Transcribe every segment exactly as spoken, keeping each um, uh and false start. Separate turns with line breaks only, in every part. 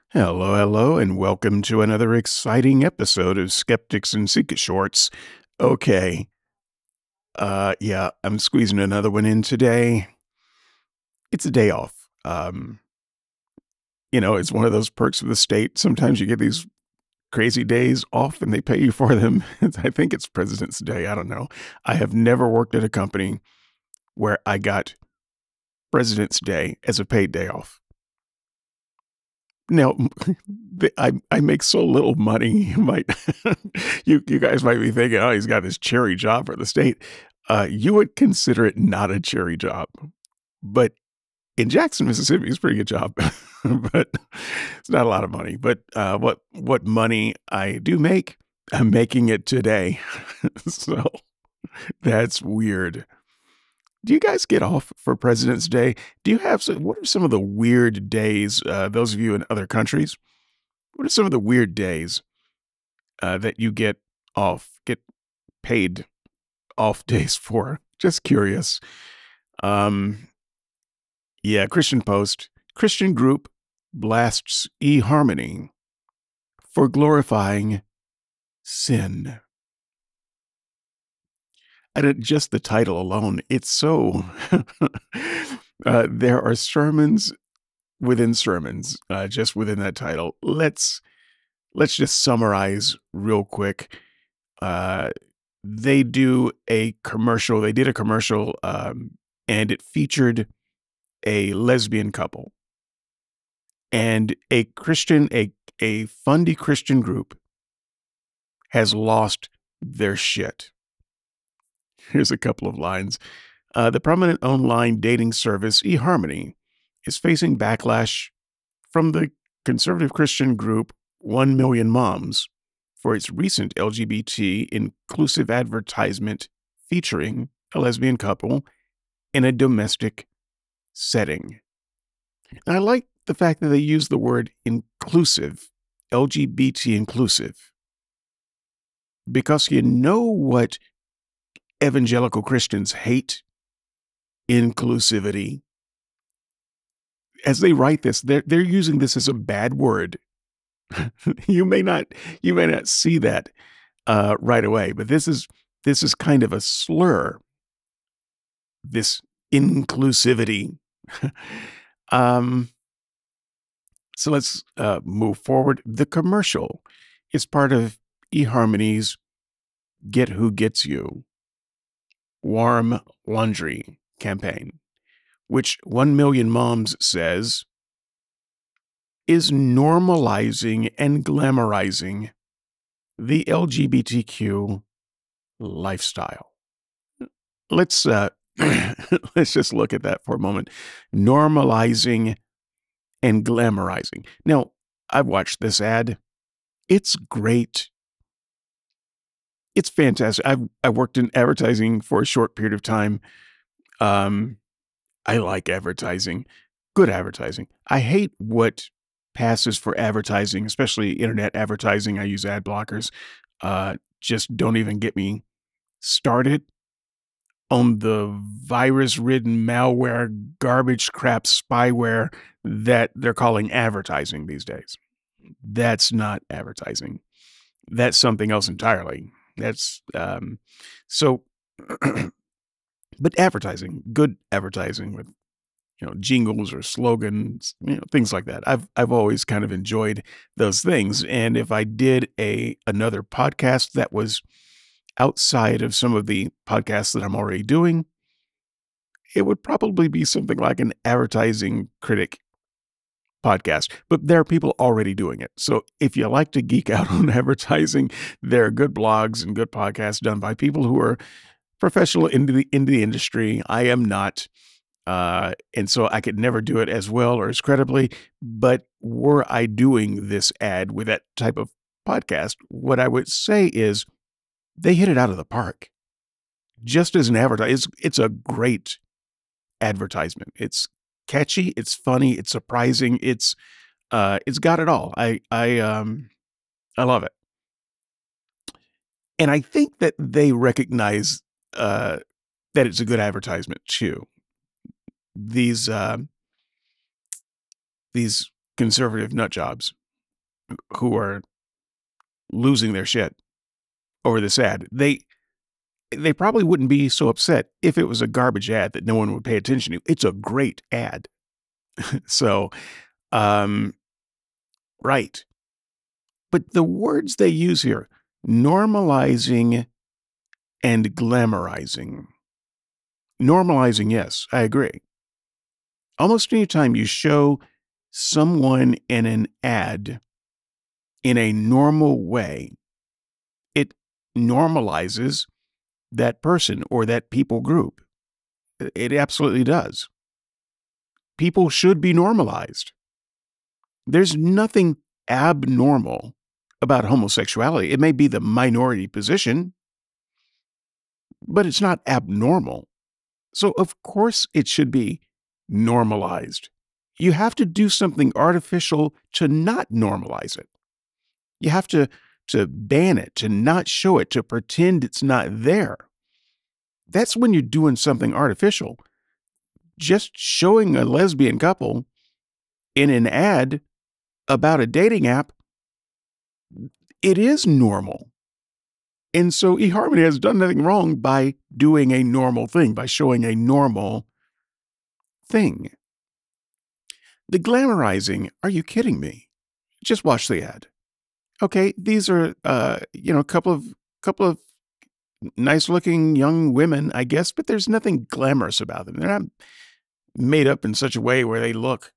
Hello, hello, and welcome to another exciting episode of Skeptics and Secret Shorts. Okay, uh, yeah, I'm squeezing another one in today. It's a day off. Um, you know, it's one of those perks of the state. Sometimes you get these crazy days off and they pay you for them. I think it's President's Day. I don't know. I have never worked at a company where I got President's Day as a paid day off. Now, the I I make so little money, you might you you guys might be thinking, "Oh, he's got this cherry job for the state." Uh, you would consider it not a cherry job, but in Jackson, Mississippi, it's a pretty good job, but it's not a lot of money. But, uh, what what money I do make, I'm making it today. So, that's weird. Do you guys get off for President's Day? Do you have some what are some of the weird days, uh, those of you in other countries, what are some of the weird days, uh, that you get off, get paid off days for? Just curious. Um, yeah, Christian Post. Christian group blasts eHarmony for glorifying sin. And it, just the title alone, it's so. uh, there are sermons within sermons, uh, just within that title. Let's let's just summarize real quick. Uh, they do a commercial. They did a commercial, um, and it featured a lesbian couple and a Christian, a a fundy Christian group has lost their shit. Here's a couple of lines. Uh, the prominent online dating service eHarmony is facing backlash from the conservative Christian group One Million Moms for its recent L G B T inclusive advertisement featuring a lesbian couple in a domestic setting. And I like the fact that they use the word inclusive, L G B T inclusive, because you know what evangelical Christians hate? Inclusivity. As they write this, they're they're using this as a bad word. You may not you may not see that uh, right away, but this is this is kind of a slur. This inclusivity. um, so let's uh, move forward. The commercial is part of eHarmony's "Get Who Gets You" warm laundry campaign, which One Million Moms says is normalizing and glamorizing the L G B T Q lifestyle. Let's uh, let's just look at that for a moment. Normalizing and glamorizing. Now, I've watched this ad. It's great. It's fantastic. I've I worked in advertising for a short period of time. Um, I like advertising, good advertising. I hate what passes for advertising, especially internet advertising. I use ad blockers. Uh, just don't even get me started on the virus-ridden malware, garbage crap, spyware that they're calling advertising these days. That's not advertising. That's something else entirely. That's um, so. But advertising, good advertising with you know jingles or slogans, you know things like that. I've I've always kind of enjoyed those things. And if I did a another podcast that was outside of some of the podcasts that I'm already doing, it would probably be something like an advertising critic podcast. But there are people already doing it. So if you like to geek out on advertising, there are good blogs and good podcasts done by people who are professional into the into the industry. I am not. Uh, and so I could never do it as well or as credibly. But were I doing this ad with that type of podcast, what I would say is they hit it out of the park. Just as an advertise, it's, it's a great advertisement. It's catchy, it's funny, it's surprising, it's uh, it's got it all. I I um I love it, and I think that they recognize uh, that it's a good advertisement too. These uh, these conservative nut jobs who are losing their shit over this ad. They they probably wouldn't be so upset if it was a garbage ad that no one would pay attention to. It's a great ad. So, um, right. But the words they use here, normalizing and glamorizing. Normalizing, yes, I agree. Almost any time you show someone in an ad in a normal way, it normalizes that person or that people group. It absolutely does. People should be normalized. There's nothing abnormal about homosexuality. It may be the minority position, but it's not abnormal. So, of course, it should be normalized. You have to do something artificial to not normalize it. You have to, to ban it, to not show it, to pretend it's not there. That's when you're doing something artificial. Just showing a lesbian couple in an ad about a dating app, it is normal. And so eHarmony has done nothing wrong by doing a normal thing, by showing a normal thing. The glamorizing, are you kidding me? Just watch the ad. Okay, these are, uh, you know, a couple of, couple of nice-looking young women, I guess, but there's nothing glamorous about them. They're not made up in such a way where they look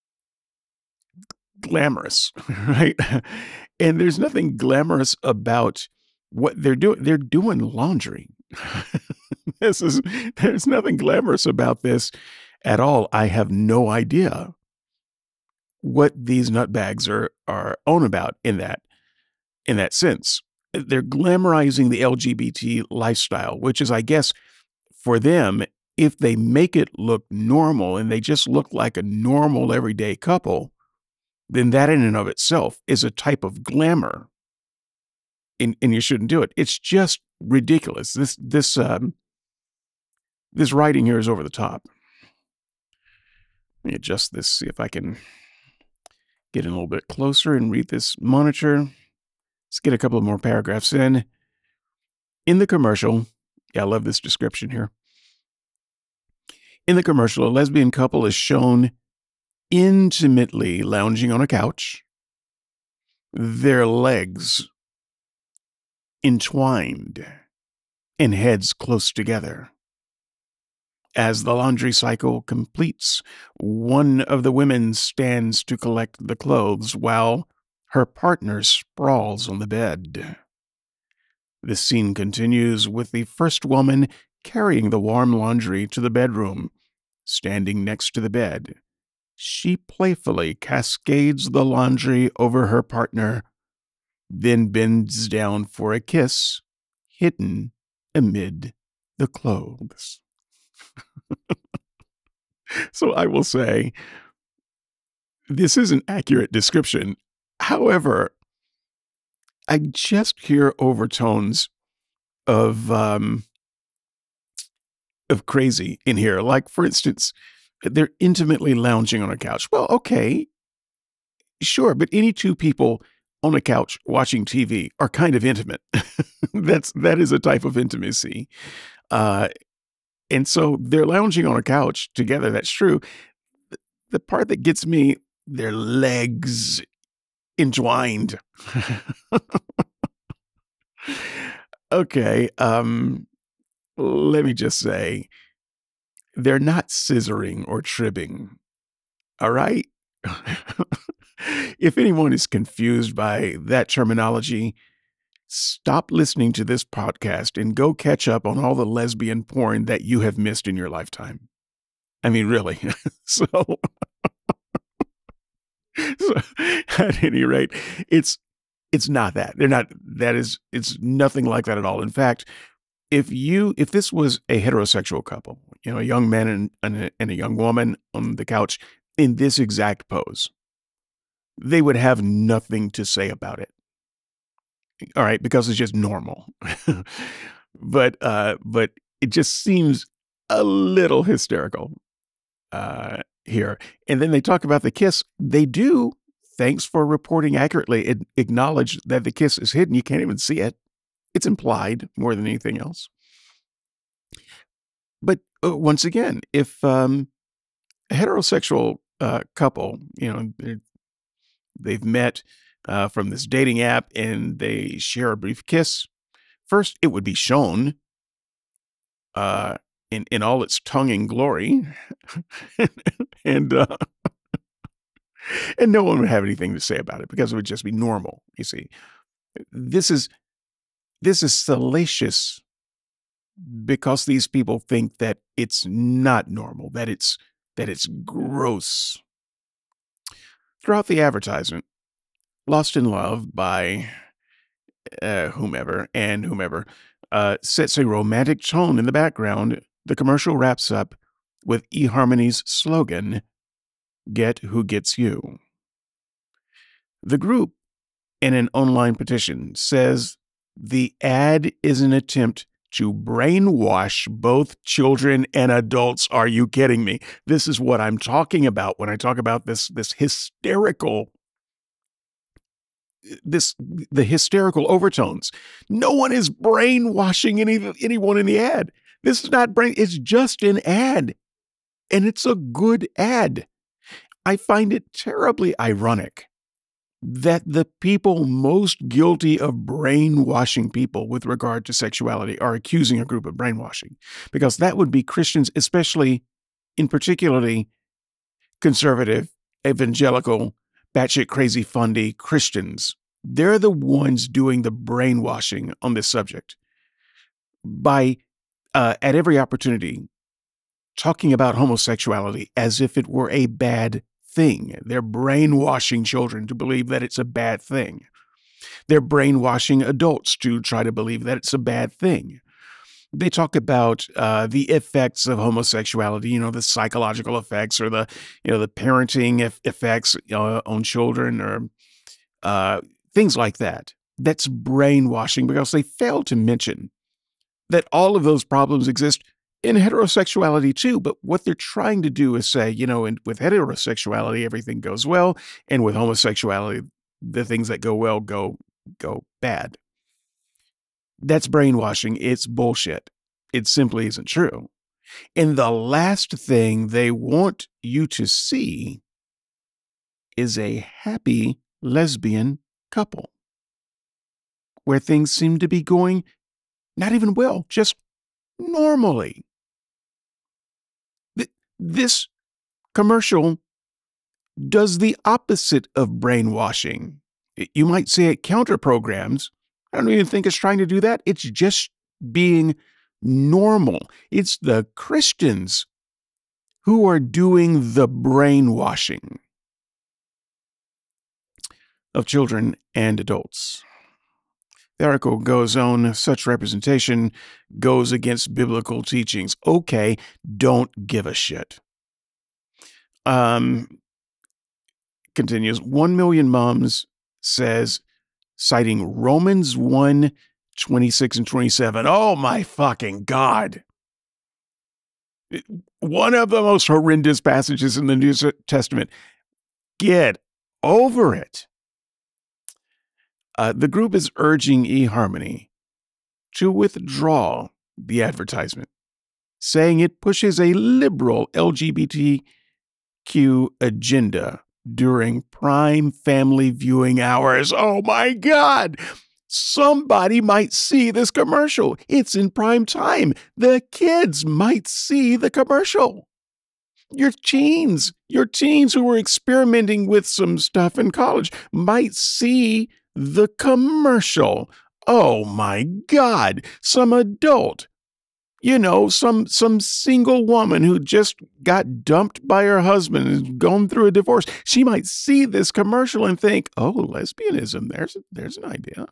glamorous, right? And there's nothing glamorous about what they're doing. They're doing laundry. This is, there's nothing glamorous about this at all. I have no idea what these nutbags are, are on about in that, in that sense. They're glamorizing the L G B T lifestyle, which is, I guess, for them, if they make it look normal and they just look like a normal everyday couple, then that in and of itself is a type of glamour. And, and you shouldn't do it. It's just ridiculous. This, this, um, this writing here is over the top. Let me adjust this, see if I can get in a little bit closer and read this monitor. Let's get a couple of more paragraphs in. In the commercial, yeah, I love this description here. In the commercial, a lesbian couple is shown intimately lounging on a couch, their legs entwined and heads close together. As the laundry cycle completes, one of the women stands to collect the clothes while her partner sprawls on the bed. The scene continues with the first woman carrying the warm laundry to the bedroom. Standing next to the bed, she playfully cascades the laundry over her partner, then bends down for a kiss hidden amid the clothes. So I will say, this is an accurate description. However, I just hear overtones of um, of crazy in here. Like, for instance, they're intimately lounging on a couch. Well, okay, sure, but any two people on a couch watching T V are kind of intimate. That's that is a type of intimacy. Uh, and so they're lounging on a couch together. That's true. The part that gets me, their legs entwined. Okay. Um, let me just say, they're not scissoring or tribbing. All right. If anyone is confused by that terminology, stop listening to this podcast and go catch up on all the lesbian porn that you have missed in your lifetime. I mean, really. so, so, at any rate, it's it's not that. They're not. That is. It's nothing like that at all. In fact, if you if this was a heterosexual couple, you know, a young man and and a, and a young woman on the couch in this exact pose, they would have nothing to say about it. All right, because it's just normal. but uh, but it just seems a little hysterical uh, here. And then they talk about the kiss. They do thanks for reporting accurately. It acknowledge that the kiss is hidden. You can't even see it. It's implied more than anything else. But uh, once again, if um, a heterosexual uh, couple, you know, they've met uh, from this dating app and they share a brief kiss, first it would be shown uh, in in all its tonguing glory, and uh, and no one would have anything to say about it because it would just be normal. You see, this is this is salacious because these people think that it's not normal, that it's that it's gross. Throughout the advertisement, Lost in Love by uh, whomever and whomever uh, sets a romantic tone in the background. The commercial wraps up with eHarmony's slogan, "Get who gets you." The group, in an online petition, says the ad is an attempt to brainwash both children and adults. Are you kidding me? This is what I'm talking about when I talk about this, this hysterical, this, the hysterical overtones. No one is brainwashing any, anyone in the ad. This is not brain, it's just an ad. And it's a good ad. I find it terribly ironic that the people most guilty of brainwashing people with regard to sexuality are accusing a group of brainwashing, because that would be Christians, especially in particularly conservative, evangelical, batshit crazy fundy Christians. They're the ones doing the brainwashing on this subject by, uh, at every opportunity, talking about homosexuality as if it were a bad thing. They're brainwashing children to believe that it's a bad thing. They're brainwashing adults to try to believe that it's a bad thing. They talk about uh, the effects of homosexuality, you know, the psychological effects or the, you know, the parenting eff- effects you know, on children or uh, things like that. That's brainwashing because they fail to mention that all of those problems exist in heterosexuality too. But what they're trying to do is say, you know, in, with heterosexuality, everything goes well. And with homosexuality, the things that go well go, go bad. That's brainwashing. It's bullshit. It simply isn't true. And the last thing they want you to see is a happy lesbian couple where things seem to be going not even well, just normally. This commercial does the opposite of brainwashing. You might say it counter-programs. I don't even think it's trying to do that. It's just being normal. It's the Christians who are doing the brainwashing of children and adults. The article goes on, such representation goes against biblical teachings. Okay, don't give a shit. Um, continues, one million moms says, citing Romans one, twenty-six and twenty-seven. Oh my fucking God. One of the most horrendous passages in the New Testament. Get over it. Uh, the group is urging eHarmony to withdraw the advertisement, saying it pushes a liberal L G B T Q agenda during prime family viewing hours. Oh my God! Somebody might see this commercial. It's in prime time. The kids might see the commercial. Your teens, your teens who were experimenting with some stuff in college might see the commercial. Oh my God, some adult, you know, some some single woman who just got dumped by her husband and gone through a divorce. She might see this commercial and think, oh, lesbianism, there's, there's an idea.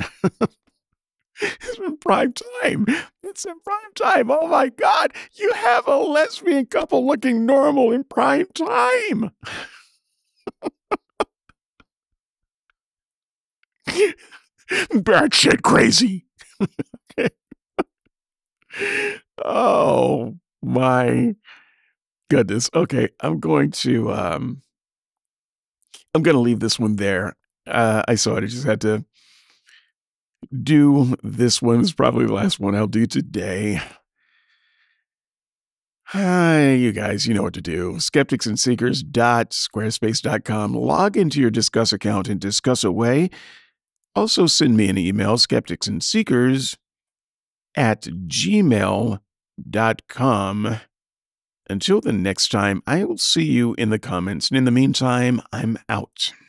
It's in prime time. It's in prime time. Oh my God, you have a lesbian couple looking normal in prime time. Bad shit crazy. Oh my goodness. Okay, I'm going to um I'm gonna leave this one there. Uh, I saw it. I just had to do this one. It's probably the last one I'll do today. Hi, you guys, you know what to do. skeptics and seekers dot squarespace dot com. Log into your Discuss account and discuss away. Also, send me an email, skepticsandseekers at gmail dot com. Until the next time, I will see you in the comments. And in the meantime, I'm out.